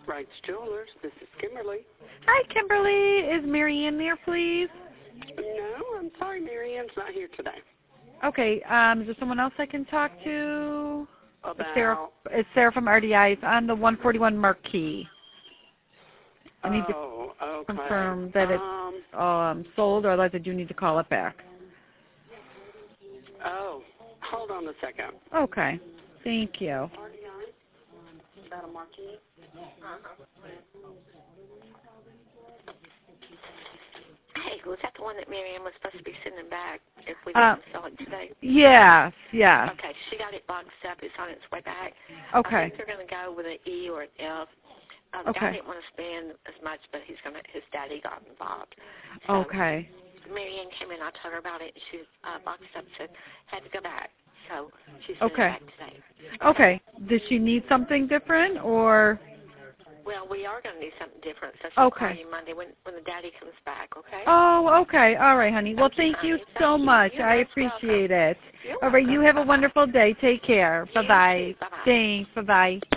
Wright's Jewelers. This is Kimberly. Hi, Kimberly. Is Mary Ann there, please? No, I'm sorry, Mary Ann's not here today. Okay. Is there someone else I can talk to? About? It's Sarah from RDI. It's on the 141 Marquee. I need to confirm that it's sold, or otherwise I do need to call it back. Oh, hold on a second. Okay. Thank you. RDI? Is that a Marquee? Hey, was that the one that Mary Ann was supposed to be sending back if we didn't sell it today? Yes. Okay, she got it boxed up. It's on its way back. Okay. I think they're going to go with an E or an F. The guy didn't want to spend as much, but his daddy got involved. So okay. Mary Ann came in. I told her about it, and she boxed up and said had to go back. So she's sending it back today. Okay. Does she need something different, or? Well, we are going to need something different, so she'll call you Monday when the daddy comes back, okay? Oh, okay. All right, honey. Well, thank you so much. I appreciate it. All right, you have a wonderful day. Take care. Bye-bye. Bye-bye. Thanks. Bye-bye.